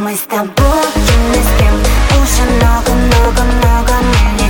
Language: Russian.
Мы с тобой не с кем уже много-много-много миллионов.